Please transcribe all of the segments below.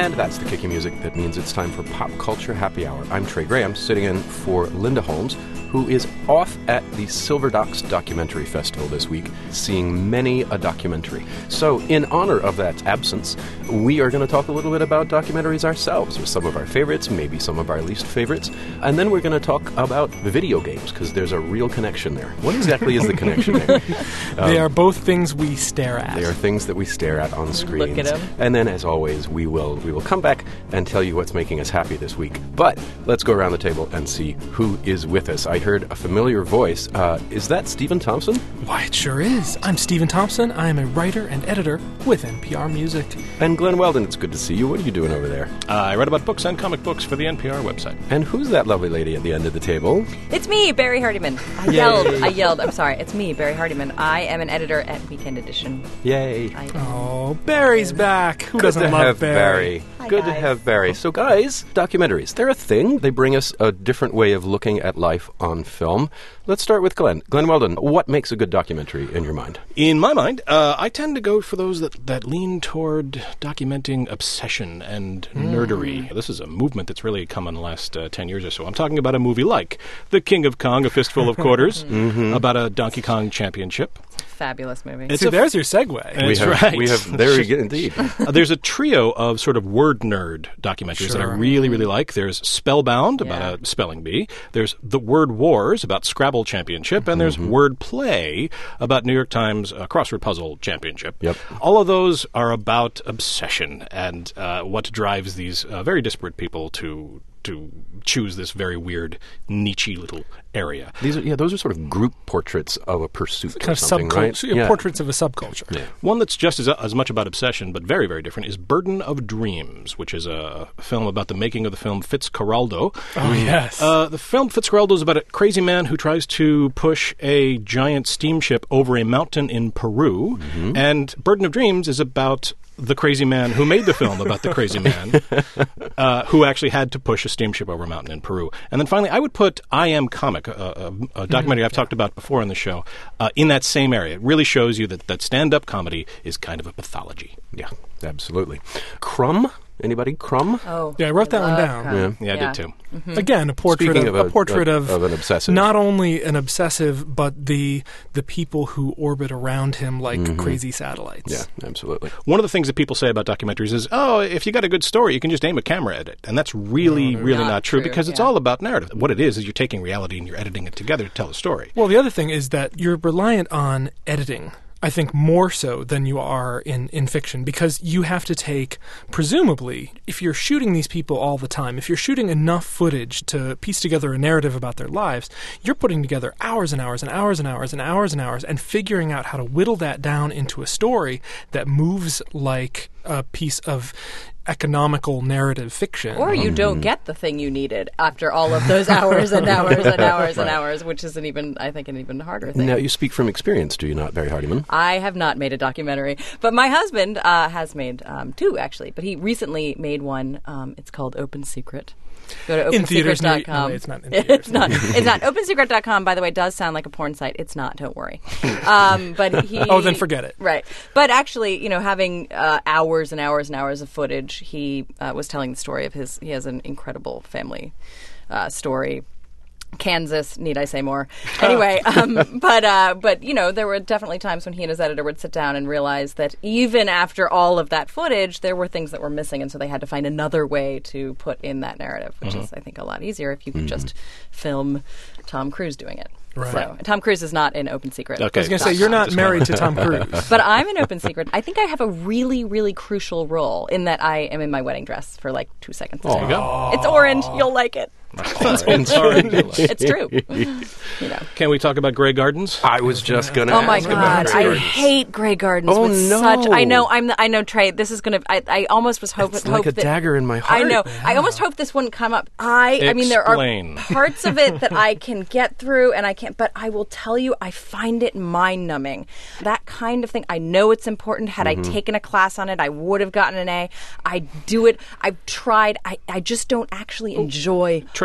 And that's the kicky music that means it's time for Pop Culture Happy Hour. I'm Trey Graham, sitting in for Linda Holmes, who is off at the Silver Docs Documentary Festival this week, seeing many a documentary. So, in honor of that absence, we are going to talk a little bit about documentaries ourselves, with some of our favorites, maybe some of our least favorites, and then we're going to talk about video games, because there's a real connection there. What exactly is the connection there? They are both things we stare at. They are things that we stare at on screens. Look at them. And then, as always, we will come back and tell you what's making us happy this week. But let's go around the table and see who is with us. I heard a familiar voice. Is that Stephen Thompson? Why, it sure is. I'm Stephen Thompson. I am a writer and editor with NPR Music. And Glenn Weldon, it's good to see you. What are you doing over there? I write about books and comic books for the NPR website. And who's that lovely lady at the end of the table? It's me, Barry Hardiman. I yelled. I'm sorry. It's me, Barry Hardiman. I am an editor at Weekend Edition. Yay. Oh, Barry's back. Who doesn't love Barry? Hi, Good to guys. have Barry. So, guys, documentaries, they're a thing. They bring us a different way of looking at life on film. Let's start with Glenn. Glenn Weldon, what makes a good documentary in your mind? In my mind, I tend to go for those that lean toward documenting obsession and nerdery. This is a movement that's really come in the last 10 years or so. I'm talking about a movie like The King of Kong, A Fistful of Quarters, about a Donkey Kong championship. Fabulous movie. It's See, there's your segue. That's right. We have very good indeed. There's a trio of sort of word nerd documentaries that I really, really like. There's Spellbound, about a spelling bee. There's The Word Wars, about Scrabble Championship. And there's Word Play, about New York Times Crossword Puzzle Championship. Yep. All of those are about obsession and what drives these very disparate people to choose this very weird, niche-y little area. Those are sort of group portraits of a pursuit Kind or of something, right? portraits of a subculture. Yeah. One that's just as much about obsession, but very, very different, is Burden of Dreams, which is a film about the making of the film Fitzcarraldo. Oh, yes. The film Fitzcarraldo is about a crazy man who tries to push a giant steamship over a mountain in Peru, and Burden of Dreams is about the crazy man who made the film about the crazy man who actually had to push a steamship over a mountain in Peru. And then finally, I would put I Am Comic, a documentary I've talked about before on the show, in that same area. It really shows you that stand-up comedy is kind of a pathology. Yeah, absolutely. Crumb? Anybody? Crumb? Oh, Yeah, I wrote that one love down. Crumb. Yeah, I did too. Again, a portrait Speaking of an obsessive. not only an obsessive, but the people who orbit around him like crazy satellites. Yeah, absolutely. One of the things that people say about documentaries is, if you got a good story, you can just aim a camera at it. And that's really not true because it's all about narrative. What it is you're taking reality and you're editing it together to tell a story. Well, the other thing is that you're reliant on editing, I think, more so than you are in fiction, because you have to take, presumably, if you're shooting these people all the time, if you're shooting enough footage to piece together a narrative about their lives, you're putting together hours and hours and hours and hours and hours and hours and figuring out how to whittle that down into a story that moves like a piece of economical narrative fiction. Or you don't get the thing you needed after all of those hours and hours and hours and hours, which is an even harder thing. Now, you speak from experience, do you not, Barry Hardiman? I have not made a documentary, but my husband has made two, actually. But he recently made one. It's called Open Secret. Go to In theaters, opensecret.com. no, it's not in theaters. It's not. Opensecret.com, by the way, does sound like a porn site. It's not. Don't worry. But he. Oh, then forget it. Right. But actually, having hours and hours and hours of footage, he was telling the story of his. He has an incredible family story. Kansas, need I say more? Anyway, but there were definitely times when he and his editor would sit down and realize that even after all of that footage, there were things that were missing, and so they had to find another way to put in that narrative, which is, I think, a lot easier if you could just film Tom Cruise doing it. Right. So, Tom Cruise is not in Open Secret. Okay. I was going to say, you're not married to Tom Cruise. But I'm in Open Secret. I think I have a really, really crucial role in that I am in my wedding dress for like 2 seconds. There you go. It's orange. You'll like it. It's true. Can we talk about Grey Gardens? I was just going to Oh my ask about God! Grey I Gardens. hate Grey Gardens. Oh, with no. such. I know, Trey. This is gonna. I almost was hoping. It's like a dagger in my heart. I know. I almost hoped this wouldn't come up. I mean, there are Explain. parts of it that I can get through, and I can't. But I will tell you, I find it mind-numbing. That kind of thing. I know it's important. Had I taken a class on it, I would have gotten an A. I do it. I've tried. I just don't actually enjoy. Trey,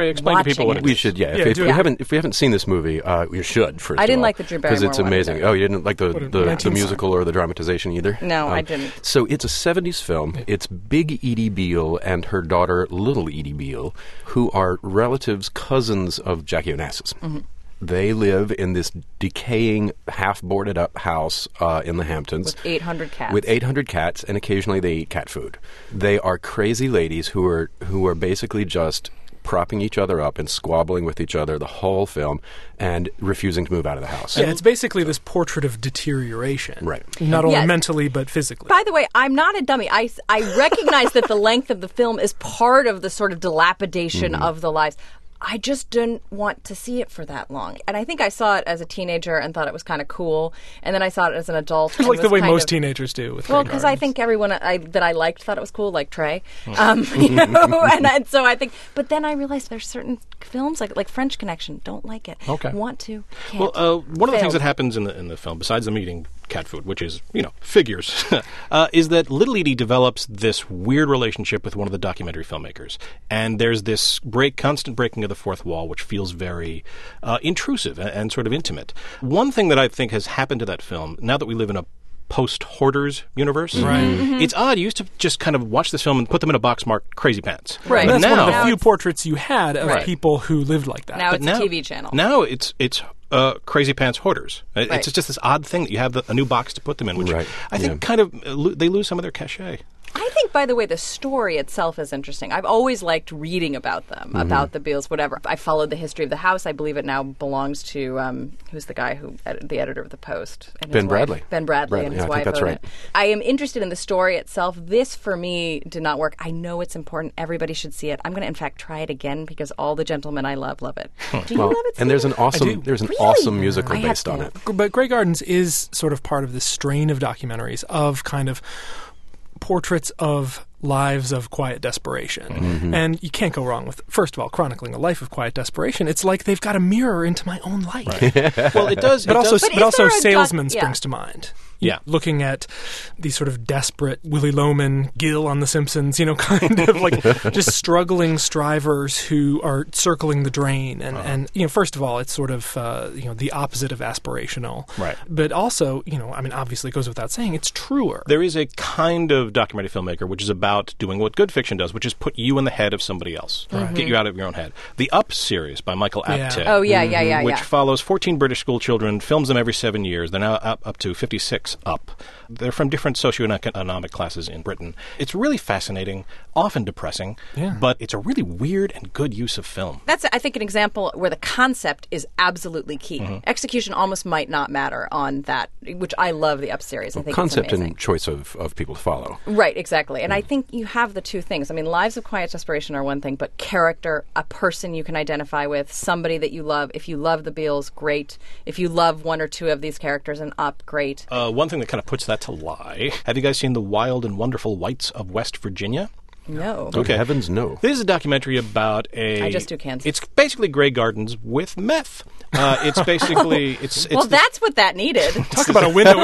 Trey, explain to people what it We is. should, Yeah, if do you it. haven't seen this movie, you should. First, I didn't of all, like the Drew because it's Barrymore one amazing. either. Oh, you didn't like the 19th musical or the dramatization either? No, I didn't. So it's a 70s film. It's Big Edie Beale and her daughter Little Edie Beale, who are relatives, cousins of Jackie Onassis. Mm-hmm. They live in this decaying, half-boarded up house in the Hamptons. With 800 cats. With 800 cats, and occasionally they eat cat food. They are crazy ladies who are basically just propping each other up and squabbling with each other the whole film and refusing to move out of the house. Yeah, it's basically this portrait of deterioration. Right. Not only Yes. mentally, but physically. By the way, I'm not a dummy. I recognize that the length of the film is part of the sort of dilapidation of the lives. I just didn't want to see it for that long. And I think I saw it as a teenager and thought it was kind of cool. And then I saw it as an adult. and like the was way kind most of- teenagers do with Well, Grey because I Gardens. think everyone that I liked thought it was cool, like Trey. You know, and so I think. But then I realized there's certain films like French Connection. Don't like it. Okay. Want to. Can't. Well, one of the things Failed. that happens in the film, besides them eating cat food, which is, figures, is that Little Edie develops this weird relationship with one of the documentary filmmakers. And there's this constant breaking of the fourth wall, which feels very intrusive and sort of intimate. One thing that I think has happened to that film, now that we live in a post-Hoarders universe, it's odd. You used to just kind of watch this film and put them in a box marked Crazy Pants. Right. But That's one of the Now few it's- portraits you had of Right. people who lived like that. Now But it's a TV channel. Now it's Crazy Pants Hoarders. Right. It's just this odd thing that you have a new box to put them in, which Right. I think kind of they lose some of their cachet. I think, by the way, the story itself is interesting. I've always liked reading about them, about the Beales, whatever. I followed the history of the house. I believe it now belongs to who's the guy the editor of the Post, and his Ben wife. Bradley. Ben Bradley and Yeah, his I think wife. that's own right. it. I am interested in the story itself. This, for me, did not work. I know it's important. Everybody should see it. I'm going to, in fact, try it again because all the gentlemen I love it. Do you Well, love it? and there's an Steve? awesome Really? awesome musical I have based on to. it. But Grey Gardens is sort of part of this strain of documentaries of kind of portraits of lives of quiet desperation. And you can't go wrong with, first of all, chronicling a life of quiet desperation. It's like they've got a mirror into my own life. Well, it does. But also, But is but also there a Salesman yeah. springs to mind. Yeah. Looking at these sort of desperate Willie Loman, Gil on The Simpsons, kind of like just struggling strivers who are circling the drain. And first of all, it's sort of, the opposite of aspirational. Right. But also, obviously it goes without saying, it's truer. There is a kind of documentary filmmaker which is about doing what good fiction does, which is put you in the head of somebody else, get you out of your own head. The Up series by Michael Yeah. Apted. Oh, yeah. Which follows 14 British school children, films them every 7 years. They're now up to 56 up. They're from different socioeconomic classes in Britain. It's really fascinating, often depressing, Yeah. but it's a really weird and good use of film. That's, I think, an example where the concept is absolutely key. Execution almost might not matter on that, which I love the Up series. I think Concept it's amazing. and choice of people to follow. Right, exactly. And I think you have the two things. I mean, lives of quiet desperation are one thing, but character, a person you can identify with, somebody that you love. If you love the Beales, great. If you love one or two of these characters and Up, great. One thing that kind of puts that to lie. Have you guys seen The Wild and Wonderful Whites of West Virginia? No. Good heavens, no. This is a documentary about I just do Kansas. It's basically Grey Gardens with meth. It's basically it's Well, that's what that needed. Talk about a window.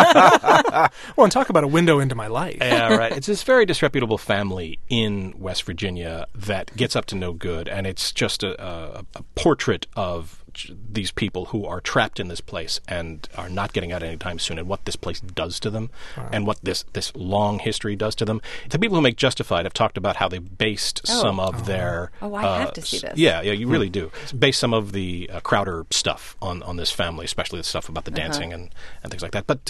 And talk about a window into my life. yeah, right. It's this very disreputable family in West Virginia that gets up to no good, and it's just a portrait of these people who are trapped in this place and are not getting out anytime soon, and what this place does to them, and what this long history does to them. The people who make Justified have talked about how they based some of their. Oh, I have to see this. Yeah, you really do. Base some of the Crowder stuff on this family, especially the stuff about the dancing and things like that. But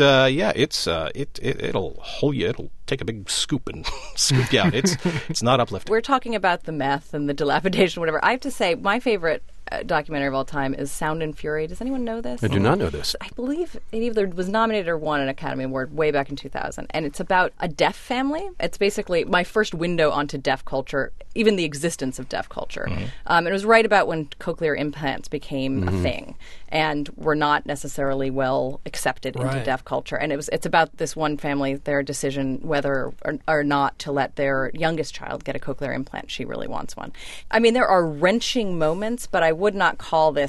it'll hold you. It'll take a big scoop and scoop you out. It's not uplifting. We're talking about the meth and the dilapidation, whatever. I have to say, my favorite documentary of all time is Sound and Fury. Does anyone know this? I do not know this. I believe it either was nominated or won an Academy Award way back in 2000. And it's about a deaf family. It's basically my first window onto deaf culture, even the existence of deaf culture. It was right about when cochlear implants became a thing and were not necessarily well accepted into Right. deaf culture. And it's about this one family, their decision whether or not to let their youngest child get a cochlear implant. She really wants one. I mean, there are wrenching moments, but I would not call this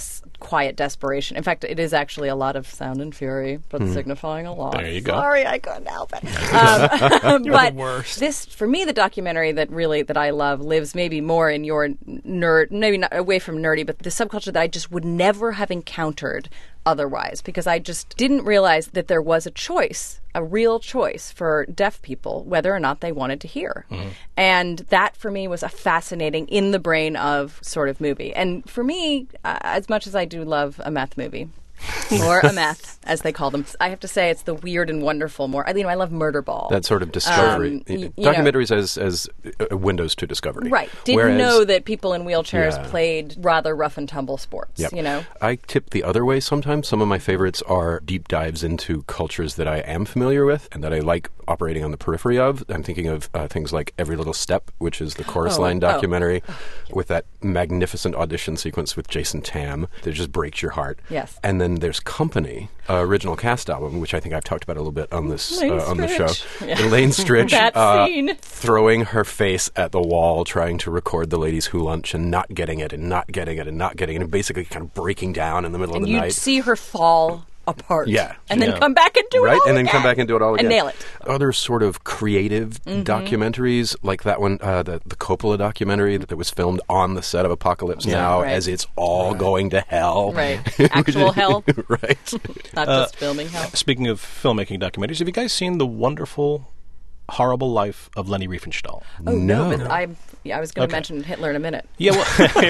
quiet desperation. In fact, it is actually a lot of sound and fury, but signifying a lot. There you go. Sorry, I couldn't help it. You're But the worst. this, for me, the documentary that I love lives maybe more in your nerd, maybe not away from nerdy, but the subculture that I just would never have encountered otherwise, because I just didn't realize that there was a choice, a real choice for deaf people, whether or not they wanted to hear. And that for me was a fascinating in the brain of sort of movie. And for me, as much as I do love a meth movie, or a meth, as they call them, I have to say it's the weird and wonderful more. I love Murderball. That sort of discovery. Documentaries as windows to discovery. Right. Didn't know that people in wheelchairs played rather rough and tumble sports, Yep. you know? I tip the other way sometimes. Some of my favorites are deep dives into cultures that I am familiar with and that I like operating on the periphery of. I'm thinking of things like Every Little Step, which is the Chorus Line documentary with that magnificent audition sequence with Jason Tam that just breaks your heart. Yes. And then there's Company, original cast album, which I think I've talked about a little bit on this on the show. Yeah. Elaine Stritch That scene. throwing her face at the wall, trying to record the ladies who lunch and not getting it and not getting it and not getting it, and basically kind of breaking down in the middle of And the you'd night. see her fall apart. Yeah. And then come back and do it Right, all and then again. come back and do it all again. And nail it. Other sort of creative documentaries, like that one, the Coppola documentary that was filmed on the set of Apocalypse Now, right. as it's all going to hell. Right. Actual hell. Right. Not just filming hell. Speaking of filmmaking documentaries, have you guys seen The Wonderful, Horrible Life of Leni Riefenstahl? Oh, no. But No. I was going to mention Hitler in a minute. Yeah, well,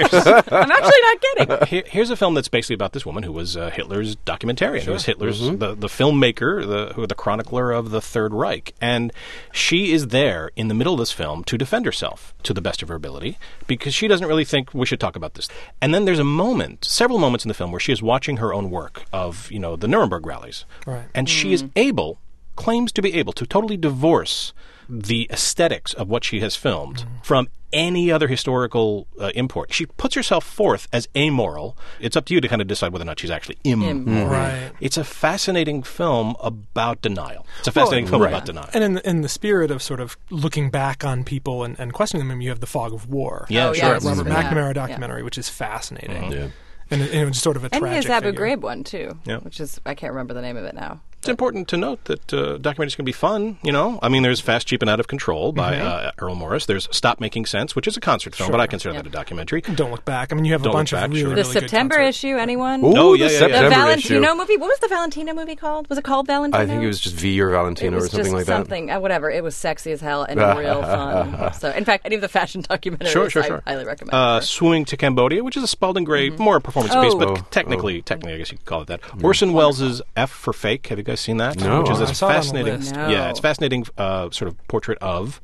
I'm actually not kidding. here's a film that's basically about this woman who was Hitler's documentarian, who was Hitler's the filmmaker, the chronicler of the Third Reich, and she is there in the middle of this film to defend herself to the best of her ability because she doesn't really think we should talk about this. And then there's several moments in the film where she is watching her own work of the Nuremberg rallies, Right. and she is claims to be able to totally divorce the aesthetics of what she has filmed from any other historical import. She puts herself forth as amoral. It's up to you to kind of decide whether or not she's actually immoral. Right. It's a fascinating film about denial. It's a fascinating film about denial. And in the spirit of sort of looking back on people and questioning them, you have The Fog of War. Yeah, Oh, sure. yes. Robert Yeah. McNamara documentary, which is fascinating. Yeah. And it was sort of a And tragic his Abu figure. Ghraib one, too, Yeah. which is, I can't remember the name of it now. It's important to note that documentaries can be fun, I mean, there's Fast, Cheap, and Out of Control by Earl Morris. There's Stop Making Sense, which is a concert film, but I consider that a documentary. Don't Look Back. I mean, you have a Don't bunch Look of Back, really, sure. The really good September concerts. issue, anyone? Ooh, Oh, yeah, the yeah, yeah. September The Valentino issue. movie. What was the Valentino movie called? Was it called Valentino? I think it was just V or Valentino It was or something just like that. something, whatever. It was sexy as hell and real fun. So, in fact, any of the fashion documentaries, Sure. I highly recommend. Swimming to Cambodia, which is a Spalding Gray, more performance-based, Oh. but technically, I guess you could call it that. Orson Welles' F for Fake. Have you guys seen that? No. Which is I a saw it on the fascinating, list. No. yeah, it's fascinating sort of portrait of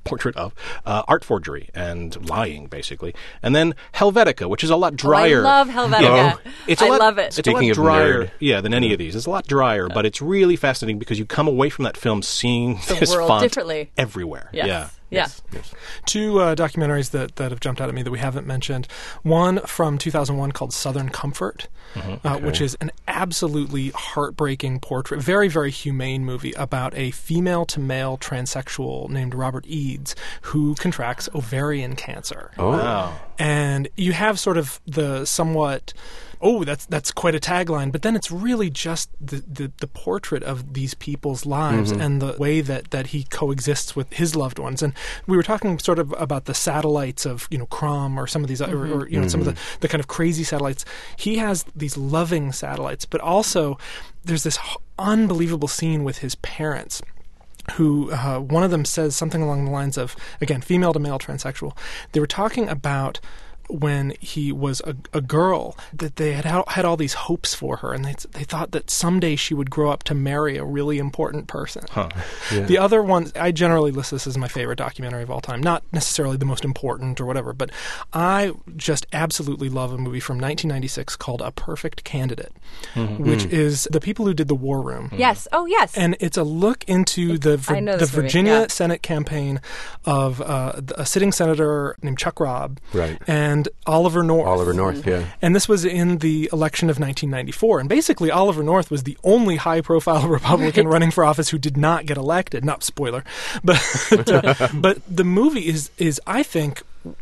art forgery and lying, basically. And then Helvetica, which is a lot drier. I love Helvetica. It's a I lot, love it. It's a Speaking lot of drier, nerd. than any of these. It's a lot drier, but it's really fascinating because you come away from that film seeing this world font differently. everywhere. Yes. Yeah. Yeah. Yes. Two documentaries that have jumped out at me that we haven't mentioned. One from 2001 called Southern Comfort, which is an absolutely heartbreaking portrait, very, very humane movie about a female-to-male transsexual named Robert Eads who contracts ovarian cancer. Oh. Wow. And you have sort of the somewhat, that's quite a tagline, but then it's really just the portrait of these people's lives and the way that he coexists with his loved ones. And we were talking sort of about the satellites of, Crom or some of these, some of the kind of crazy satellites. He has these loving satellites, but also there's this unbelievable scene with his parents, who one of them says something along the lines of, again, female to male transsexual. They were talking about when he was a girl, that they had all these hopes for her, and they thought that someday she would grow up to marry a really important person. Yeah. The other one, I generally list this as my favorite documentary of all time. Not necessarily the most important or whatever, but I just absolutely love a movie from 1996 called A Perfect Candidate, which is the people who did The War Room. Yes. Oh, yes. And it's a look into I know the this movie, Virginia yeah. Senate campaign of a sitting senator named Chuck Robb Right. and Oliver North. Oliver North, yeah. And this was in the election of 1994. And basically, Oliver North was the only high-profile Republican running for office who did not get elected. Not spoiler. But but the movie is I think,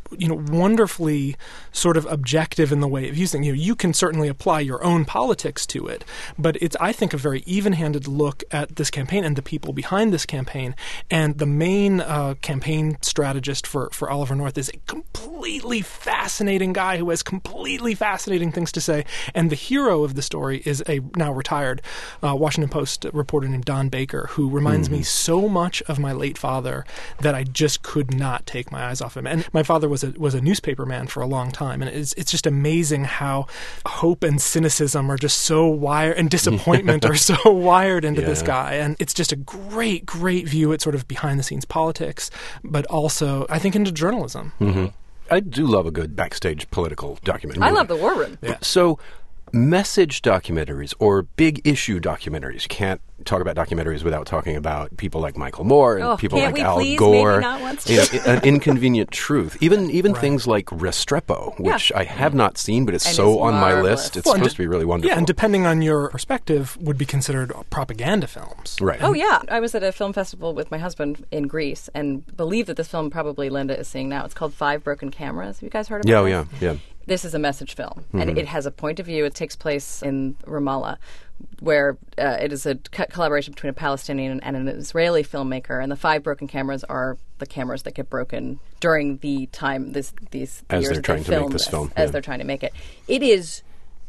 wonderfully sort of objective in the way of using. You can certainly apply your own politics to it, but it's, I think, a very even-handed look at this campaign and the people behind this campaign. And the main campaign strategist for Oliver North is a completely fascinating guy who has completely fascinating things to say. And the hero of the story is a now retired Washington Post reporter named Don Baker, who reminds me so much of my late father that I just could not take my eyes off him. And my father was a newspaper man for a long time, and it's just amazing how hope and cynicism are just so wired, and disappointment are so wired into this guy. And it's just a great, great view at sort of behind-the-scenes politics, but also, I think, into journalism. Mm-hmm. I do love a good backstage political documentary. I love The War Room. Yeah. So, message documentaries or big issue documentaries. You can't talk about documentaries without talking about people like Michael Moore and people like Al Gore. An Inconvenient Truth. Even things like Restrepo, which I have not seen, but it's so on my list. It's supposed to be really wonderful. Yeah, and depending on your perspective, would be considered propaganda films. Right. Oh, yeah. I was at a film festival with my husband in Greece and believe that this film probably Linda is seeing now. It's called Five Broken Cameras. Have you guys heard about it? Yeah. This is a message film, and it has a point of view. It takes place in Ramallah, where it is a collaboration between a Palestinian and an Israeli filmmaker, and the five broken cameras are the cameras that get broken during the time these as years they're trying to make this film. As they're trying to make it. It is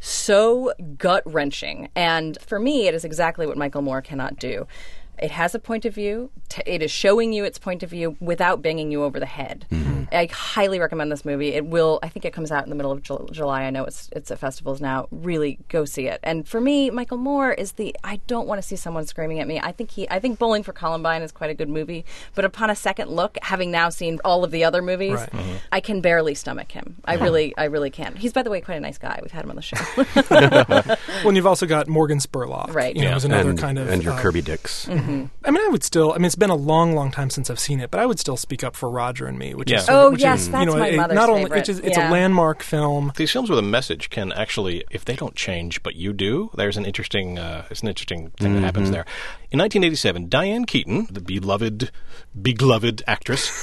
so gut-wrenching, and for me, it is exactly what Michael Moore cannot do. It has a point of view. It is showing you its point of view without banging you over the head. Mm-hmm. I highly recommend this movie. It will. I think it comes out in the middle of July. I know it's at festivals now. Really go see it. And for me, Michael Moore is I don't want to see someone screaming at me. I think Bowling for Columbine is quite a good movie. But upon a second look, having now seen all of the other movies, I can barely stomach him. I really can't. He's, by the way, quite a nice guy. We've had him on the show. Well, and you've also got Morgan Spurlock, right? Who's another kind of and your Kirby Dix. Mm-hmm. I mean, it's been a long, long time since I've seen it, but I would still speak up for Roger and Me, which is that's my mother's not only favorite. it's a landmark film. These films with a message can actually, if they don't change, but you do, there's an interesting thing that happens there. In 1987, Diane Keaton, the beloved actress,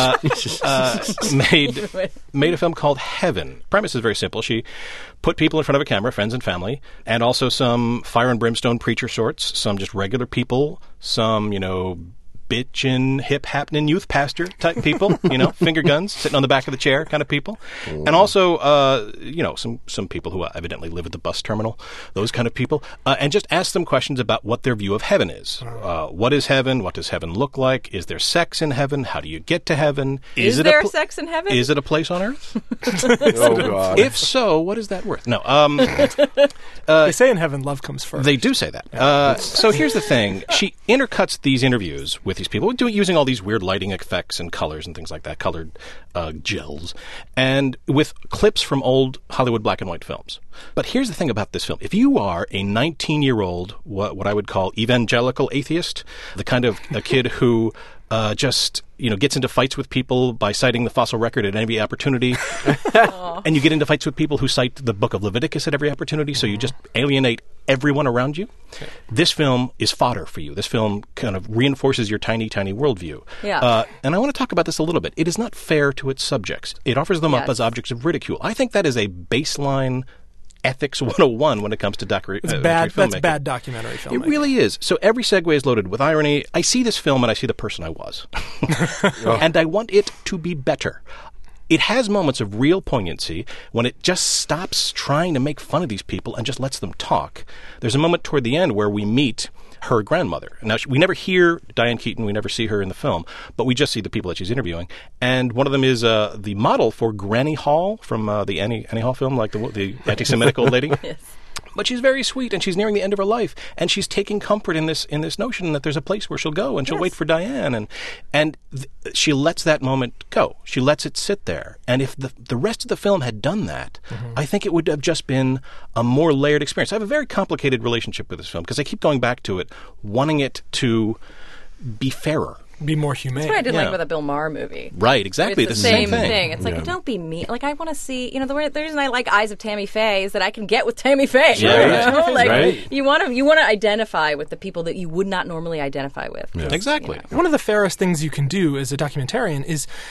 made a film called Heaven. The premise is very simple. She put people in front of a camera, friends and family, and also some fire and brimstone preacher sorts, some just regular people, some, bitchin', hip-happening youth pastor type people, finger guns, sitting on the back of the chair kind of people. And also, some people who evidently live at the bus terminal, those kind of people, and just ask them questions about what their view of heaven is. What is heaven? What does heaven look like? Is there sex in heaven? How do you get to heaven? Is there sex in heaven? Is it a place on earth? Oh, God. If so, what is that worth? No. They say in heaven, love comes first. They do say that. So here's the thing. She intercuts these interviews with these people, using all these weird lighting effects and colors and things like that, colored gels, and with clips from old Hollywood black and white films. But here's the thing about this film. If you are a 19-year-old, what I would call evangelical atheist, the kind of a kid who just gets into fights with people by citing the fossil record at every opportunity, and you get into fights with people who cite the book of Leviticus at every opportunity, so you just alienate everyone around you. Okay. This film is fodder for you. This film kind of reinforces your tiny, tiny worldview. Yeah. And I want to talk about this a little bit. It is not fair to its subjects. It offers them up as objects of ridicule. I think that is a baseline ethics 101 when it comes to documentary filmmaking. That's bad documentary filmmaking. It really is. So every segue is loaded with irony. I see this film and I see the person I was. And I want it to be better. It has moments of real poignancy when it just stops trying to make fun of these people and just lets them talk. There's a moment toward the end where we meet her grandmother. Now, we never hear Diane Keaton. We never see her in the film, but we just see the people that she's interviewing. And one of them is the model for Granny Hall from the Annie Hall film, like the anti-Semitic old lady. Yes. But she's very sweet, and she's nearing the end of her life, and she's taking comfort in this notion that there's a place where she'll go, and she'll wait for Diane, and she lets that moment go. She lets it sit there. And if the rest of the film had done that, I think it would have just been a more layered experience. I have a very complicated relationship with this film because I keep going back to it, wanting it to be fairer. Be more humane. That's what I did like with the Bill Maher movie. Right, exactly. It's the same thing. It's like, don't be mean. Like, I want to see, the reason I like Eyes of Tammy Faye is that I can get with Tammy Faye. Yeah. Like, you want to identify with the people that you would not normally identify with. Yeah. Exactly. One of the fairest things you can do as a documentarian is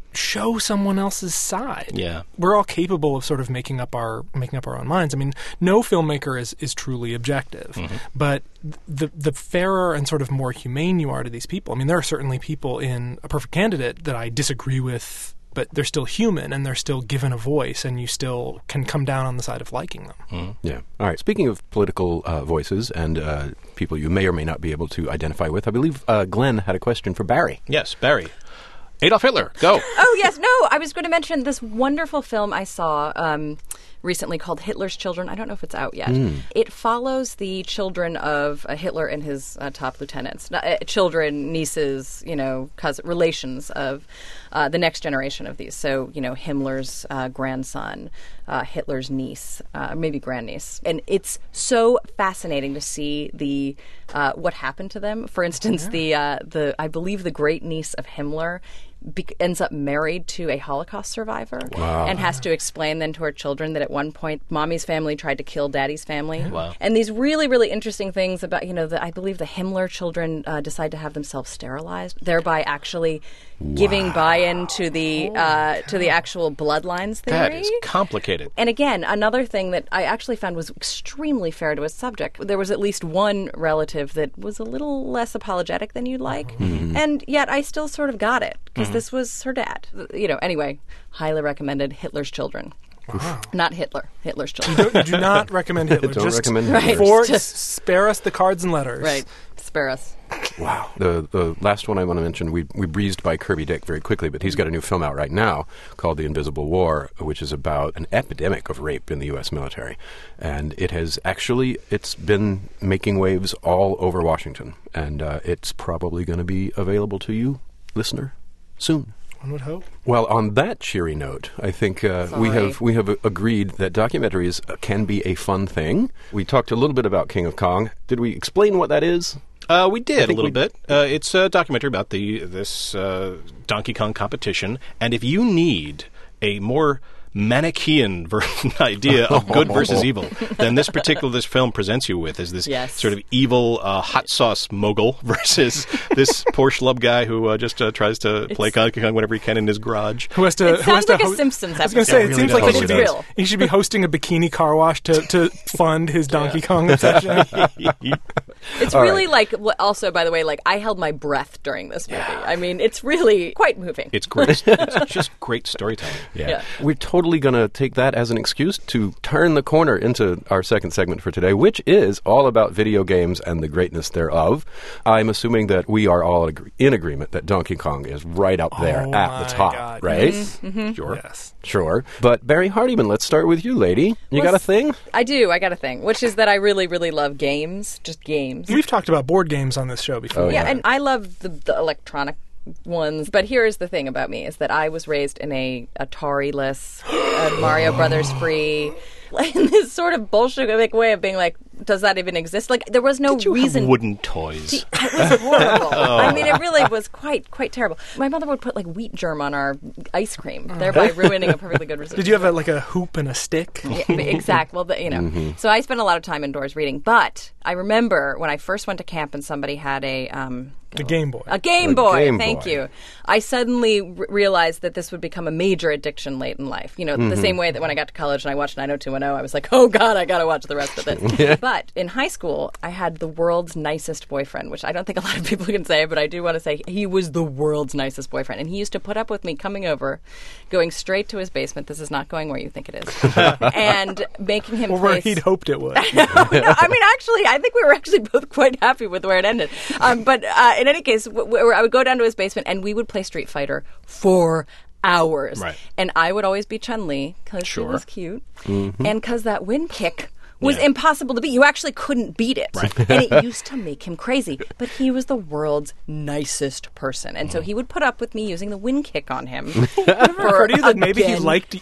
show someone else's side. Yeah. We're all capable of sort of making up our own minds. I mean, no filmmaker is truly objective, but the fairer and sort of more humane you are to these people. I mean, there are certainly people in A Perfect Candidate that I disagree with, but they're still human and they're still given a voice, and you still can come down on the side of liking them. Yeah. All right. Speaking of political voices and people you may or may not be able to identify with, I believe Glenn had a question for Barry. Yes, Barry. Adolf Hitler, go. Oh, yes. No, I was going to mention this wonderful film I saw recently called Hitler's Children. I don't know if it's out yet. It follows the children of Hitler and his top lieutenants. Children, nieces, relations of the next generation of these. So, Himmler's grandson, Hitler's niece, maybe grandniece. And it's so fascinating to see the what happened to them. For instance, the I believe the great niece of Himmler ends up married to a Holocaust survivor and has to explain then to her children that at one point mommy's family tried to kill daddy's family. Wow. And these really, really interesting things about, I believe the Himmler children decide to have themselves sterilized, thereby actually giving buy-in to the actual bloodlines theory. That is complicated. And again, another thing that I actually found was extremely fair to his subject. There was at least one relative that was a little less apologetic than you'd like, and yet I still sort of got it, because this was her dad. Anyway, highly recommended Hitler's Children. Wow. Not Hitler. Hitler's Children. Do not recommend Hitler. Don't recommend Hitler. Hitler. Spare us the cards and letters. Right. Spare us. Wow. The last one I want to mention, we breezed by Kirby Dick very quickly, but he's got a new film out right now called The Invisible War, which is about an epidemic of rape in the U.S. military. And it's been making waves all over Washington. And it's probably going to be available to you, listener, soon. One would hope. Well, on that cheery note, I think we have agreed that documentaries can be a fun thing. We talked a little bit about King of Kong. Did we explain what that is? We did a little bit. It's a documentary about this Donkey Kong competition, and if you need a more Manichaean idea of good versus evil than this film presents you with, is this sort of evil hot sauce mogul versus this poor schlub guy who just tries to play Donkey Kong whenever he can in his garage. It sounds like a Simpsons episode. I was going to say, it seems like real. He should be hosting a bikini car wash to fund his Donkey Kong obsession. It's really also, by the way, I held my breath during this movie. I mean, it's really quite moving. It's great. It's just great storytelling. Yeah. We're totally going to take that as an excuse to turn the corner into our second segment for today, which is all about video games and the greatness thereof. I'm assuming that we are all in agreement that Donkey Kong is right up there at the top, God. right? Mm-hmm. Sure. Yes. Sure. But Barry Hardiman, let's start with you, lady. You got a thing? I do. I got a thing, which is that I really, really love games, just games. We've talked about board games on this show before. Yeah, and I love the electronic ones. But here's the thing about me, is that I was raised in a Atari-less, Mario Brothers free, in this sort of Bolshevik way of being like, does that even exist? There was no reason. Have wooden toys? It was horrible. I mean, it really was quite terrible. My mother would put wheat germ on our ice cream, thereby ruining a perfectly good result. Did you have a hoop and a stick? Yeah, exact. Well, So I spent a lot of time indoors reading. But I remember when I first went to camp and somebody had a Game Boy. A Game Boy. Game Thank Boy. you. I suddenly realized that this would become a major addiction late in life. The same way that when I got to college and I watched 90210, I was like, oh God, I got to watch the rest of this. But in high school, I had the world's nicest boyfriend, which I don't think a lot of people can say, but I do want to say he was the world's nicest boyfriend. And he used to put up with me coming over, going straight to his basement. This is not going where you think it is. And making him where he'd hoped it would. No, I mean, actually, I think we were actually both quite happy with where it ended. But in any case, I would go down to his basement and we would play Street Fighter for hours. Right. And I would always be Chun-Li because she was cute. Mm-hmm. And because that wind kick was impossible to beat. You actually couldn't beat it. Right. And it used to make him crazy. But he was the world's nicest person. And so he would put up with me using the wind kick on him. Heard you that maybe he liked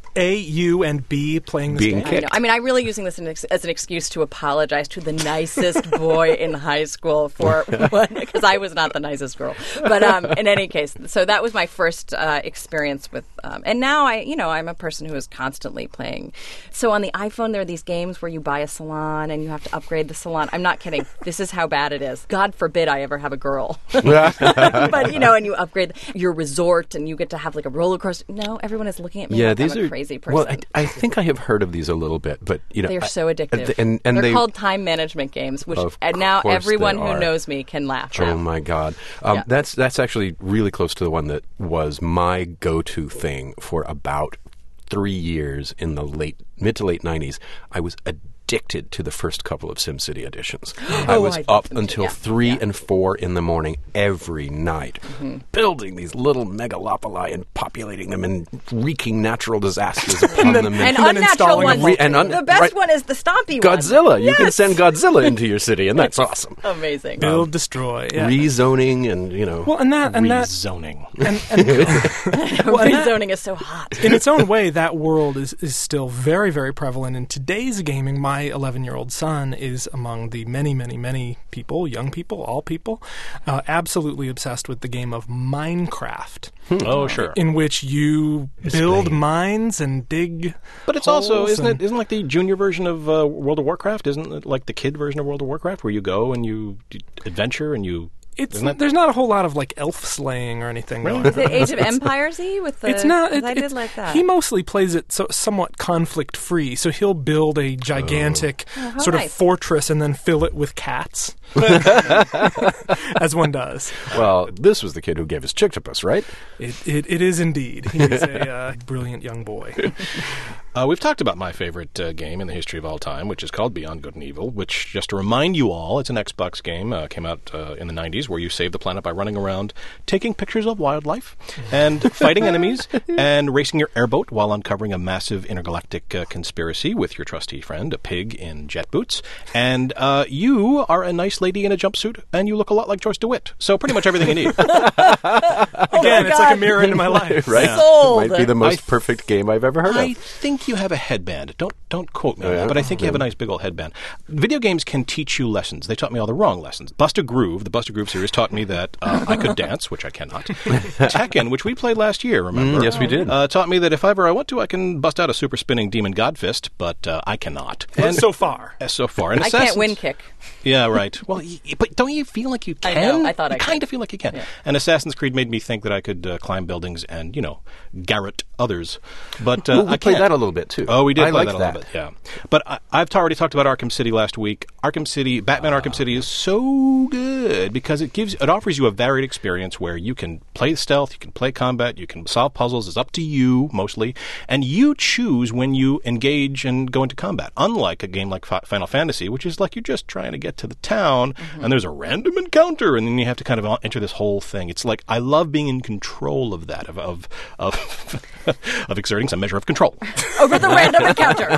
A, you, and B playing this Being game? kicked. I know. I mean, I'm really using this as an excuse to apologize to the nicest boy in high school for because I was not the nicest girl. But in any case, so that was my first experience with. And now I'm a person who is constantly playing. So on the iPhone, there are these games where you buy a salon and you have to upgrade the salon. I'm not kidding. This is how bad it is. God forbid I ever have a girl. But and you upgrade your resort and you get to have like a roller coaster. No, everyone is looking at me like I'm a crazy person. Well, I think I have heard of these a little bit, but they're so addictive. And they're called time management games, which and now everyone who knows me can laugh. Oh my God, that's actually really close to the one that was my go-to thing for about 3 years in the mid to late 90s. I was addicted to the first couple of SimCity editions. I was up until 3 and 4 in the morning every night, building these little megalopoli and populating them and wreaking natural disasters upon them. And unnatural ones. The best one is the stompy one. Godzilla. You can send Godzilla into your city, and that's awesome. Amazing. Build, destroy. Yeah. Rezoning and, Well, and that... Rezoning. Rezoning is so hot. In its own way, that world is still very, very prevalent in today's gaming. My 11-year-old son is among the many, many, many people, young people, all people, absolutely obsessed with the game of Minecraft. Oh, sure. In which you build mines and dig. But it's also isn't like the junior version of World of Warcraft? Isn't it like the kid version of World of Warcraft where you go and you adventure and you? There's not a whole lot of like elf slaying or anything going on. Is it Age of Empires-y with the? It's not. I did like that. He mostly plays it somewhat conflict free, so he'll build a gigantic sort of fortress and then fill it with cats, as one does. Well, this was the kid who gave us Chictopus, right? It is indeed. He is a brilliant young boy. We've talked about my favorite game in the history of all time, which is called Beyond Good and Evil, which, just to remind you all, it's an Xbox game, came out in the 90s, where you save the planet by running around, taking pictures of wildlife, and fighting enemies, and racing your airboat while uncovering a massive intergalactic conspiracy with your trusty friend, a pig in jet boots. And you are a nice lady in a jumpsuit, and you look a lot like Joyce DeWitt. So pretty much everything you need. Again, it's like a mirror into my life. Right? Sold. Might be the most perfect game I've ever heard I of. think you have a headband. Don't quote me on that, but I think you have a nice big old headband. Video games can teach you lessons. They taught me all the wrong lessons. The Bust a Groove series taught me that I could dance, which I cannot. Tekken, which we played last year, remember? Yes, we did. Taught me that if ever I want to, I can bust out a super spinning demon god fist, but I cannot. And so far. So far. And I can't win kick. Yeah, right. Well, but don't you feel like you can? I know. I thought I kind of feel like you can. Yeah. And Assassin's Creed made me think that I could climb buildings and, garrote others. But we played that a little bit, too. Oh, we did play that a little bit, yeah. But I've already talked about Arkham City last week. Batman Arkham City is so good because it offers you a varied experience where you can play stealth, you can play combat, you can solve puzzles. It's up to you, mostly. And you choose when you engage and go into combat. Unlike a game like Final Fantasy, which is like you're just trying to get to the town, and there's a random encounter, and then you have to kind of enter this whole thing. It's like, I love being in control of that, of exerting some measure of control. Over the random encounter.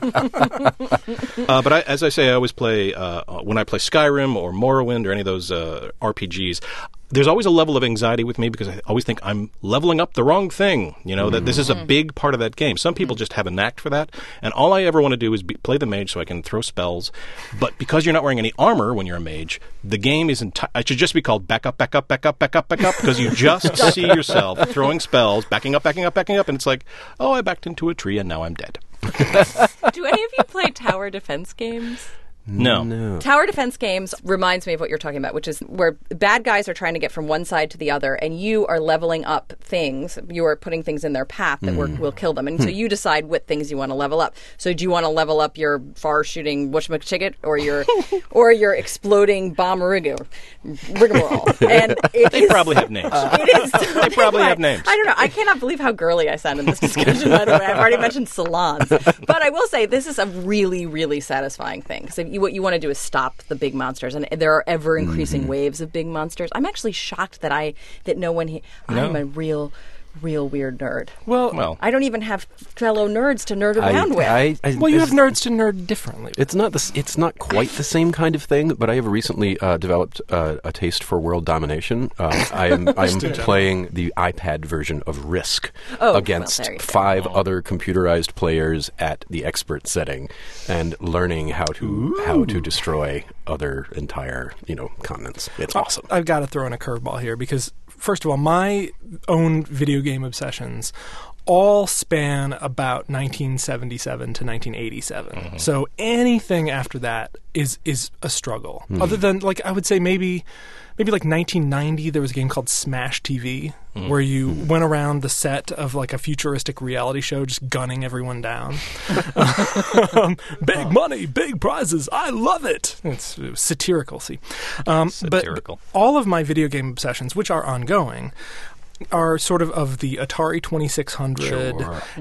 But as I say, I always play, when I play Skyrim or Morrowind or any of those RPGs, there's always a level of anxiety with me because I always think I'm leveling up the wrong thing, that this is a big part of that game. Some people just have a knack for that, and all I ever want to do is play the mage so I can throw spells. But because you're not wearing any armor when you're a mage, the game isn't... it should just be called back up, back up, back up, back up, back up, because you just see yourself throwing spells, backing up, backing up, backing up, and it's like, oh, I backed into a tree and now I'm dead. Do any of you play tower defense games? No. Tower defense games reminds me of what you're talking about, which is where bad guys are trying to get from one side to the other, and you are leveling up things. You are putting things in their path that will kill them. And so you decide what things you want to level up. So do you want to level up your far-shooting whatchamacallit or your exploding bomb rigmarole? And they probably have names. It is. They probably have names. I don't know. I cannot believe how girly I sound in this discussion, by the way. I've already mentioned salons. But I will say this is a really, really satisfying thing. Because what you want to do is stop the big monsters, and there are ever increasing waves of big monsters. I'm actually shocked that no one. I'm a real real weird nerd. Well, I don't even have fellow nerds to nerd around with. well, you have nerds to nerd differently. It's not quite the same kind of thing, but I have recently developed a taste for world domination. I am playing the iPad version of Risk against there you go. 5 other computerized players at the expert setting, and learning how to destroy other entire continents. It's awesome. I've got to throw in a curveball here because, first of all, my own video game obsessions all span about 1977 to 1987. Mm-hmm. So anything after that is a struggle. Other than, like, I would say maybe like 1990, there was a game called Smash TV where you went around the set of like a futuristic reality show just gunning everyone down. Big money, big prizes. I love it. It was satirical, see. Satirical. But all of my video game obsessions, which are ongoing, are sort of the Atari 2600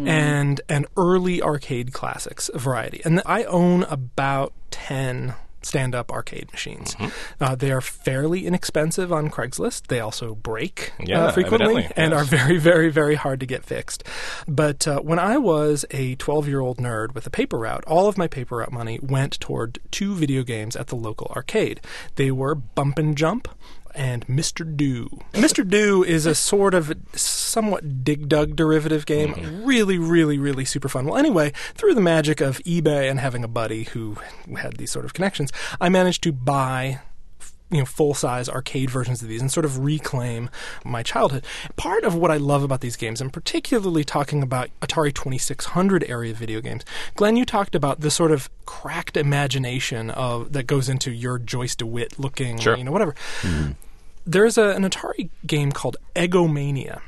and early arcade classics variety. And I own about 10 stand-up arcade machines. They are fairly inexpensive on Craigslist. They also break frequently evidently, and yes. are very, very, very hard to get fixed. But when I was a 12-year-old nerd with a paper route, all of my paper route money went toward 2 video games at the local arcade. They were Bump and Jump and Mr. Do. Mr. Do is a sort of somewhat Dig Dug derivative game. Really, really, really super fun. Well, anyway, through the magic of eBay and having a buddy who had these sort of connections, I managed to buy full-size arcade versions of these and sort of reclaim my childhood. Part of what I love about these games, and particularly talking about Atari 2600 area video games, Glenn, you talked about the sort of cracked imagination that goes into your Joyce DeWitt looking, whatever. There's an Atari game called Egomania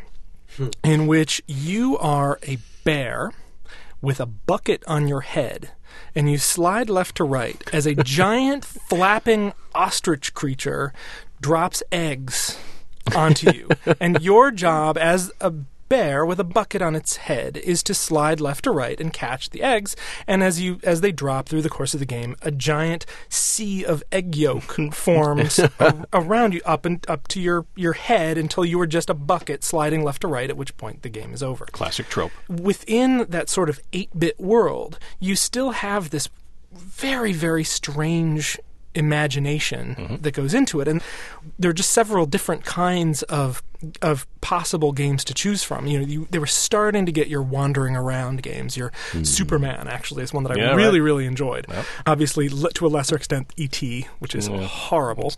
in which you are a bear with a bucket on your head, and you slide left to right as a giant flapping ostrich creature drops eggs onto you. And your job as a bear with a bucket on its head is to slide left to right and catch the eggs. And as they drop through the course of the game, a giant sea of egg yolk forms around you, up to your head, until you are just a bucket sliding left to right, at which point the game is over. Classic trope. Within that sort of 8-bit world, you still have this very, very strange imagination that goes into it. And there are just several different kinds of possible games to choose from. They were starting to get your wandering around games. Your Superman actually is one that I really enjoyed. Yep. Obviously, to a lesser extent, E.T., which is horrible.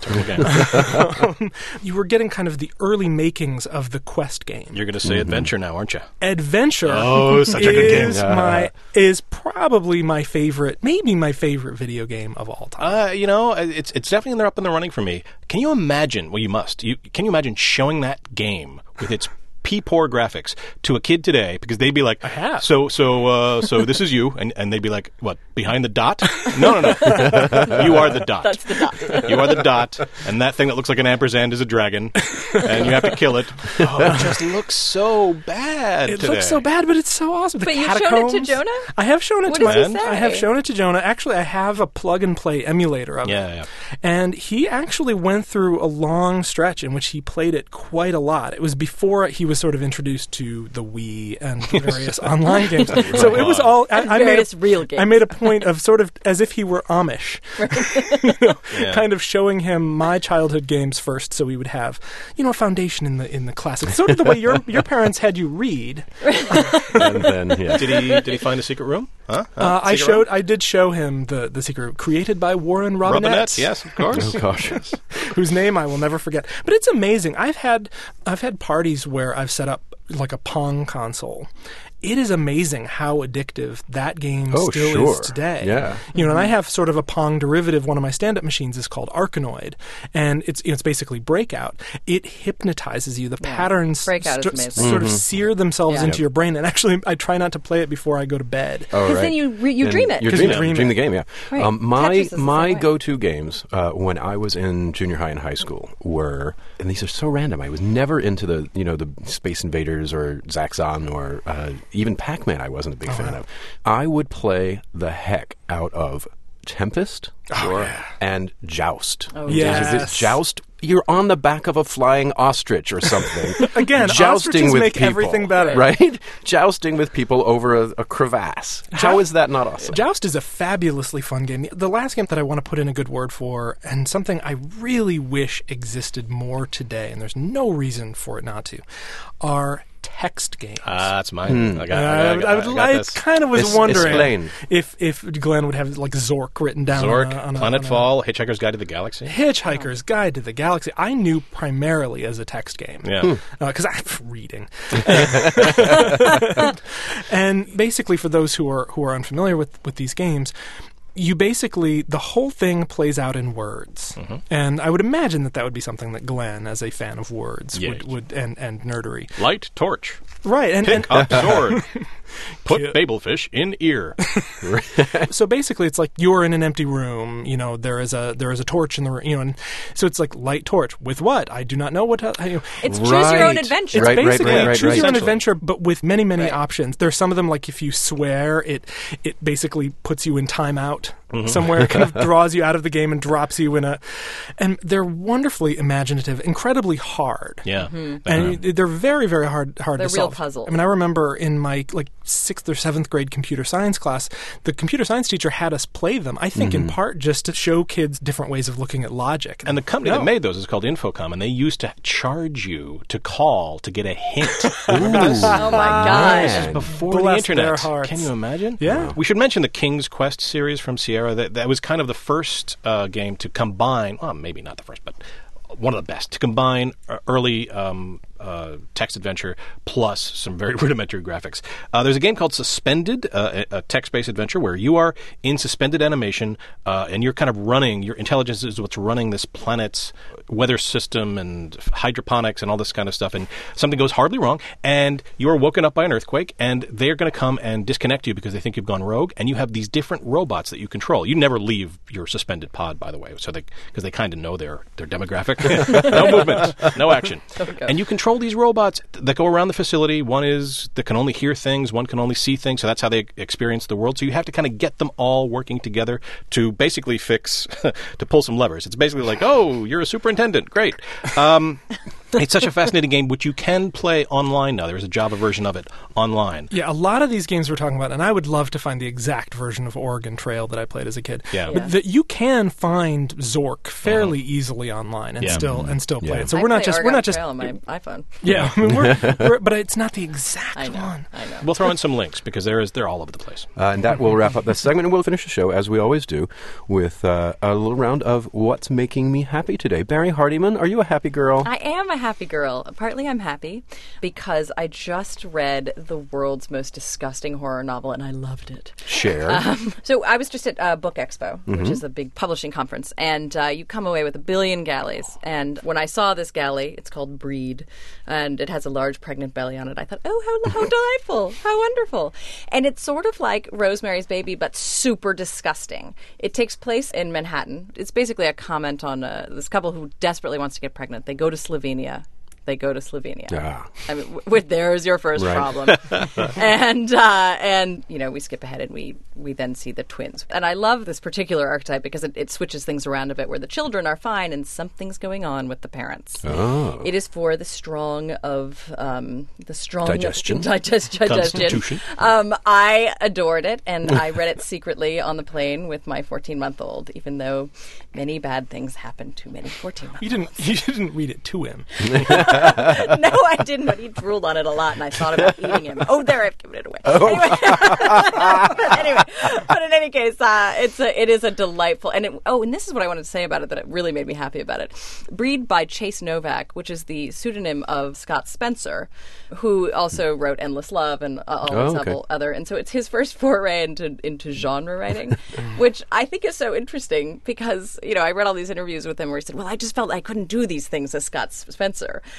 You were getting kind of the early makings of the Quest game. You're going to say Adventure now, aren't you? Adventure such a good game. Is probably my favorite, maybe my favorite video game of all time. It's definitely up in the running for me. Can you imagine? Well, you must. Can you imagine showing that game with its P-poor graphics to a kid today? Because they'd be like, I have. So this is you, and they'd be like, what, behind the dot? No. You are the dot. That's the dot. You are the dot, and that thing that looks like an ampersand is a dragon, and you have to kill it. Oh, it just looks so bad It today. looks so bad, but it's so awesome. But you've shown it to Jonah? I have shown it What to does he him. say? I have shown it to Jonah. Actually, I have a plug-and-play emulator of it. Yeah. And he actually went through a long stretch in which he played it quite a lot. It was before he was sort of introduced to the Wii and various online games. So it was all... real games. I made a point of sort of as if he were Amish. Kind of showing him my childhood games first so we would have, a foundation in the classics. Sort of the way your parents had you read. And then, Did he find a secret room? Huh? I did show him the secret room, created by Warren Robinette. Yes, of course. oh gosh. Whose name I will never forget. But it's amazing. I've had parties where I've set up like a Pong console. It is amazing how addictive that game still is today. Yeah. And I have sort of a Pong derivative. One of my stand-up machines is called Arkanoid, and it's basically Breakout. It hypnotizes you. The patterns Breakout is amazing. sort of sear themselves Yeah. into your brain. And actually, I try not to play it before I go to bed. Because then you dream it. You Because dream you dream dream it. the game, yeah. Right. Tetris is the same My way. go-to games when I was in junior high and high school were, and these are so random. I was never into the Space Invaders or Zaxxon or even Pac-Man. I wasn't a big fan of. I would play the heck out of Tempest and Joust. Oh, yes. Is it Joust? You're on the back of a flying ostrich or something. Again, jousting ostriches with make people, everything better. right? Jousting with people over a crevasse. How is that not awesome? Joust is a fabulously fun game. The last game that I want to put in a good word for, and something I really wish existed more today, and there's no reason for it not to, are text games. That's mine. I kind of was wondering Explain. if Glenn would have like Zork written down. Zork, on Planetfall, Hitchhiker's Guide to the Galaxy. Hitchhiker's Guide to the Galaxy. I knew primarily as a text game. Yeah. Because I'm reading. And basically, for those who are unfamiliar with these games, you basically, the whole thing plays out in words. Mm-hmm. And I would imagine that would be something that Glenn, as a fan of words, would and nerdery. Light torch. Right. And Pick up sword. Put Babelfish in ear. So basically, it's like you're in an empty room. You know, there is a torch in the room. You know, and so it's like light torch with what? I do not know what. It's choose your own adventure. It's basically choose your own Essentially. adventure, but with many options. There's some of them like if you swear, it basically puts you in timeout. Somewhere. It kind of draws you out of the game and drops you in a... And they're wonderfully imaginative, incredibly hard. Yeah. And they're very, very hard They're to real solve. puzzles. I mean, I remember in my 6th or 7th grade computer science class, the computer science teacher had us play them, I think in part just to show kids different ways of looking at logic. And the company that made those is called Infocom, and they used to charge you to call to get a hint. Remember this? Oh my gosh. This is before Bless the internet. their hearts. Can you imagine? Yeah. We should mention the King's Quest series from Sierra. That was kind of the first game to combine, well, maybe not the first, but one of the best, to combine early text adventure plus some very rudimentary graphics. There's a game called Suspended, a text-based adventure where you are in suspended animation and you're kind of running, your intelligence is what's running this planet's weather system and hydroponics and all this kind of stuff, and something goes horribly wrong and you are woken up by an earthquake and they're going to come and disconnect you because they think you've gone rogue, and you have these different robots that you control. You never leave your suspended pod, by the way, so because they kind of know their demographic. No movement, no action. Okay. And you control these robots that go around the facility. One is that can only hear things, one can only see things, so that's how they experience the world. So you have to kind of get them all working together to basically fix, to pull some levers. It's basically like, oh, you're a superintendent, great. It's such a fascinating game, which you can play online now. There's a Java version of it online. Yeah, a lot of these games we're talking about, and I would love to find the exact version of Oregon Trail that I played as a kid. Yeah. But you can find Zork fairly easily online and still play it. So we're not just Trail on my iPhone. Yeah, I mean, we're but it's not the exact one. I know. We'll throw in some links because they're all over the place. And that will wrap up this segment, and we'll finish the show, as we always do, with a little round of What's Making Me Happy Today. Barry Hardiman, are you a happy girl? I am a happy girl. Partly I'm happy because I just read the world's most disgusting horror novel and I loved it. Share. So I was just at Book Expo, which is a big publishing conference, and you come away with 1 billion galleys. And when I saw this galley, it's called Breed, and it has a large pregnant belly on it. I thought, oh, how delightful, how wonderful. And it's sort of like Rosemary's Baby, but super disgusting. It takes place in Manhattan. It's basically a comment on this couple who desperately wants to get pregnant. They go to Slovenia. Yeah. I mean, there's your first problem. And we skip ahead and we then see the twins. And I love this particular archetype because it switches things around a bit, where the children are fine and something's going on with the parents. Oh. It is for the strong of Digestion. Constitution. I adored it, and I read it secretly on the plane with my 14-month-old, even though many bad things happen to many 14-month-olds. You didn't read it to him. No, I didn't, but he drooled on it a lot, and I thought about eating him. Oh, there, I've given it away. Anyway, but in any case, it is a delightful, and this is what I wanted to say about it that it really made me happy about it. Breed by Chase Novak, which is the pseudonym of Scott Spencer, who also wrote Endless Love and several other, and so it's his first foray into genre writing, which I think is so interesting because, I read all these interviews with him where he said, well, I just felt I couldn't do these things as Scott Spencer.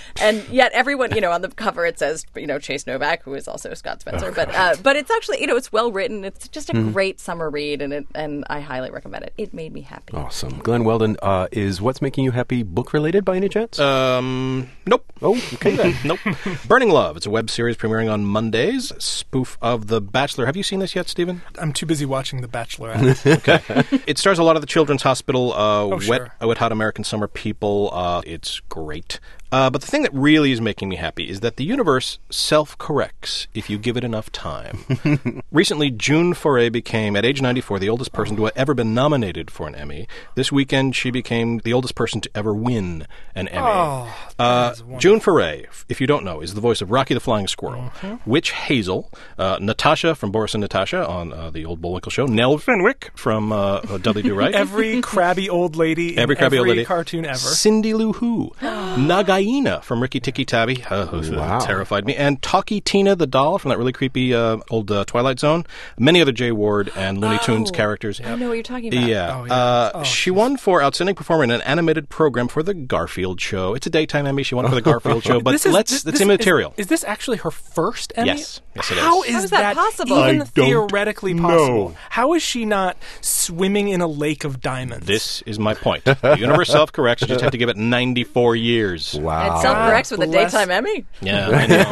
And yet everyone, on the cover it says, Chase Novak, who is also Scott Spencer. But it's actually, it's well written. It's just a great summer read, and I highly recommend it. It made me happy. Awesome. Glenn Weldon, is What's Making You Happy book-related by any chance? Nope. Oh, okay then. Nope. Burning Love. It's a web series premiering on Mondays. Spoof of The Bachelor. Have you seen this yet, Stephen? I'm too busy watching The Bachelorette. Okay. It stars a lot of the Children's Hospital, sure. Wet Hot American Summer people. It's great. But the thing that really is making me happy is that the universe self-corrects if you give it enough time. Recently, June Foray became, at age 94, the oldest person to have ever been nominated for an Emmy. This weekend, she became the oldest person to ever win an Emmy. June Foray, if you don't know, is the voice of Rocky the Flying Squirrel, Witch Hazel, Natasha from Boris and Natasha on the old Bullwinkle show, Nell Fenwick from Dudley Do Right. Every crabby old lady in every cartoon ever. Cindy Lou Who. Nagai from Ricky Tikki Tavi, terrified me, and Talkie Tina the doll from that really creepy old Twilight Zone. Many other Jay Ward and Looney Tunes characters. I know what you're talking about. Yeah. She won for Outstanding Performer in an Animated Program for The Garfield Show. It's a daytime Emmy. She won for The Garfield Show, but it's immaterial. Is this actually her first Emmy? Yes it is. How is that possible? even theoretically possible? How is she not swimming in a lake of diamonds? This is my point. The universe self-corrects. You just have to give it 94 years. Wow. And self-corrects with a daytime Emmy? Yeah,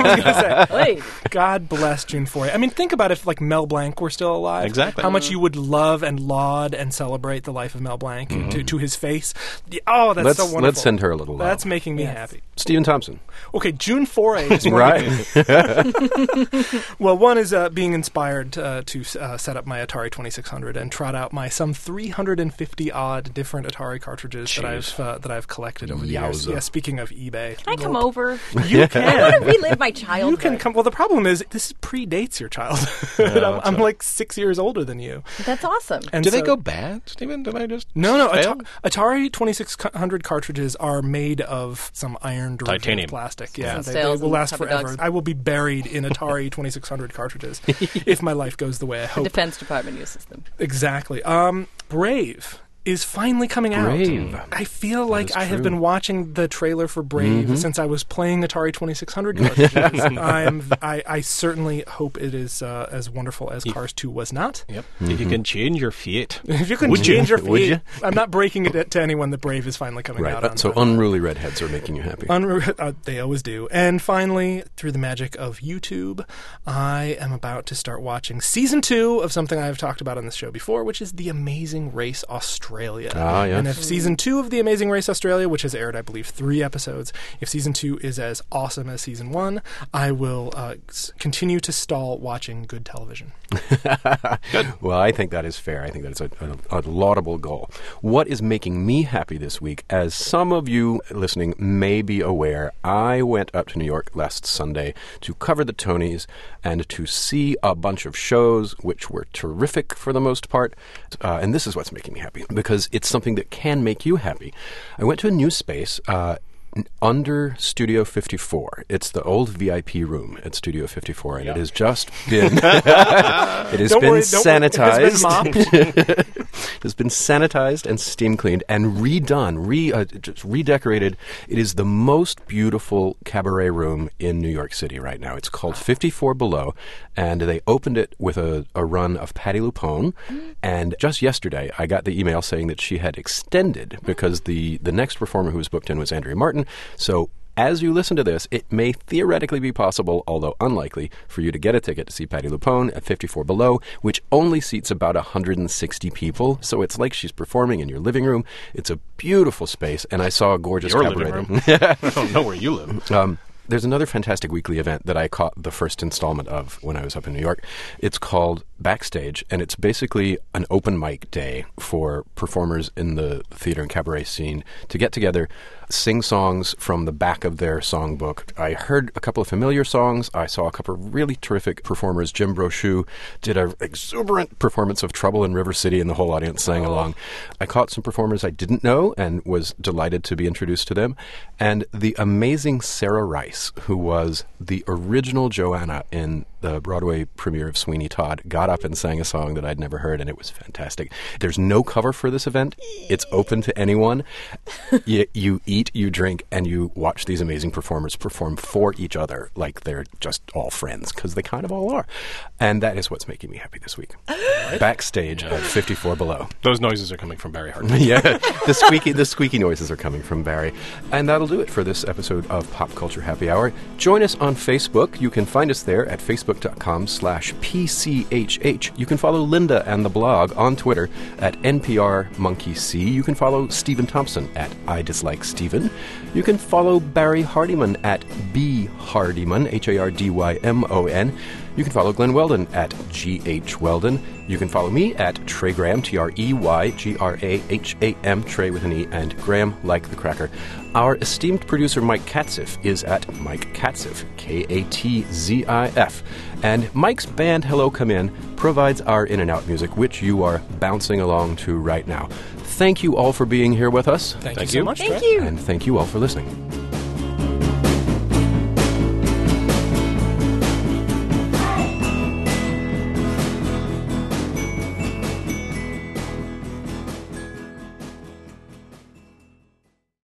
I know. God bless June Foray. I mean, think about if Mel Blanc were still alive. Exactly. How much you would love and laud and celebrate the life of Mel Blanc to his face. Oh, that's so wonderful. Let's send her a little love. That's making me happy. Stephen Thompson. Okay, June Foray is right. Well, one is being inspired to set up my Atari 2600 and trot out my some 350 odd different Atari cartridges that I've collected over the years. Yeah, speaking of eBay, can I come over? You can. I want to relive my childhood. You can come. Well, the problem is this predates your childhood. I'm like 6 years older than you. That's awesome. And Did they go bad, Stephen? Did I just No. Atari 2600 cartridges are made of some iron titanium plastic. Yeah, they will last forever. dogs. I will be buried in Atari 2600 cartridges if my life goes the way I hope. The Defense Department uses them. Exactly. Brave is finally coming out. Brave. I feel like I have been watching the trailer for Brave since I was playing Atari 2600 cartridges. I certainly hope it is as wonderful as Cars 2 was not. Yep. If you can change your fate. If you can change your fate. I'm not breaking it to anyone that Brave is finally coming out on. So unruly redheads are making you happy. They always do. And finally, through the magic of YouTube, I am about to start watching Season 2 of something I've talked about on this show before, which is The Amazing Race Australia. Ah, yes. And if Season 2 of The Amazing Race Australia, which has aired, I believe, 3 episodes, if Season 2 is as awesome as Season 1, I will continue to stall watching good television. Good. Well, I think that is fair. I think that is a laudable goal. What is making me happy this week? As some of you listening may be aware, I went up to New York last Sunday to cover the Tonys and to see a bunch of shows, which were terrific for the most part. And this is what's making me happy, because it's something that can make you happy. I went to a new space under Studio 54. It's the old VIP room at Studio 54, and it has just been sanitized. It has been sanitized and steam cleaned and redone, just redecorated. It is the most beautiful cabaret room in New York City right now. It's called 54 Below, and they opened it with a run of Patti LuPone. And just yesterday, I got the email saying that she had extended because the next performer who was booked in was Andrea Martin. So as you listen to this, it may theoretically be possible, although unlikely, for you to get a ticket to see Patti LuPone at 54 Below, which only seats about 160 people. So it's like she's performing in your living room. It's a beautiful space, and I saw a gorgeous cabaret room. I don't know where you live. There's another fantastic weekly event that I caught the first installment of when I was up in New York. It's called Backstage, and it's basically an open mic day for performers in the theater and cabaret scene to get together, sing songs from the back of their songbook. I heard a couple of familiar songs. I saw a couple of really terrific performers. Jim Brochu did an exuberant performance of Trouble in River City, and the whole audience sang along. I caught some performers I didn't know and was delighted to be introduced to them. And the amazing Sarah Rice, who was the original Joanna in the Broadway premiere of Sweeney Todd, got up and sang a song that I'd never heard, and it was fantastic. There's no cover for this event. It's open to anyone. You eat, you drink, and you watch these amazing performers perform for each other like they're just all friends, because they kind of all are. And that is what's making me happy this week. Backstage at 54 Below. Those noises are coming from Barry Hartman. Yeah, the squeaky noises are coming from Barry. And that'll do it for this episode of Pop Culture Happy Hour. Join us on Facebook. You can find us there at facebook.com/PCHH. You can follow Linda and the blog on Twitter at NPRMonkeyC. You can follow Stephen Thompson at I Dislike Stephen. You can follow Barry Hardiman at B Hardiman, HARDYMON. You can follow Glenn Weldon at GH Weldon. You can follow me at Trey Graham, TREYGRAHAM, Trey with an E, and Graham like the cracker. Our esteemed producer Mike Katzif is at Mike Katzif, KATZIF. And Mike's band Hello Come In provides our in and out music, which you are bouncing along to right now. Thank you all for being here with us. Thank you so much, Thank Trey. you. And thank you all for listening.